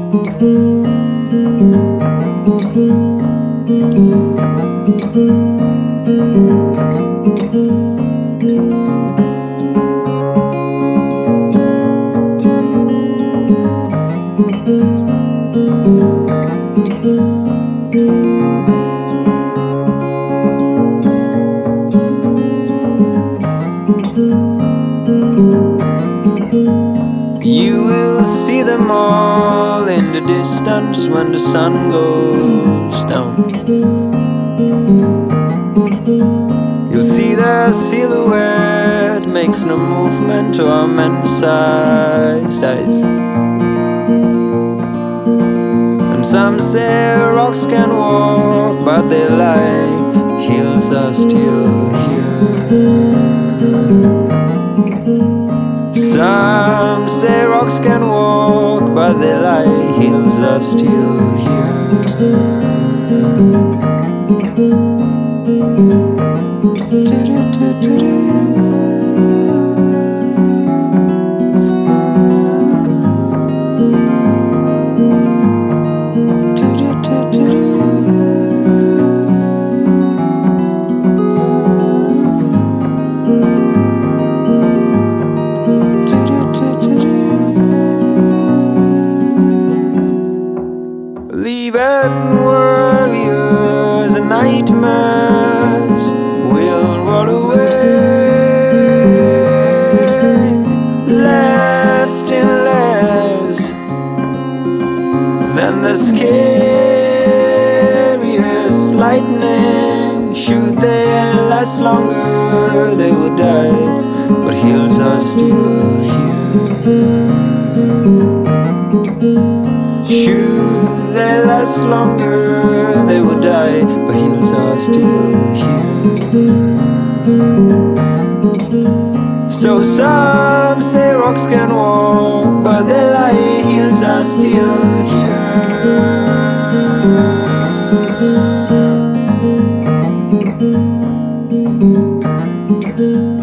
You will see them all in the distance when the sun goes down. You'll see their silhouette makes no movement to our man-sized eyes. And some say rocks can walk, but they lie, hills are still here. Some say rocks can walk, but they lie, hills are still here. Leaving warriors and nightmares will roll away, less and less than the scariest lightning. Should they last longer, they would die, but hills are still here. Should they last longer, they would die, but hills are still here. So some say rocks can walk, but they lie, hills are still here.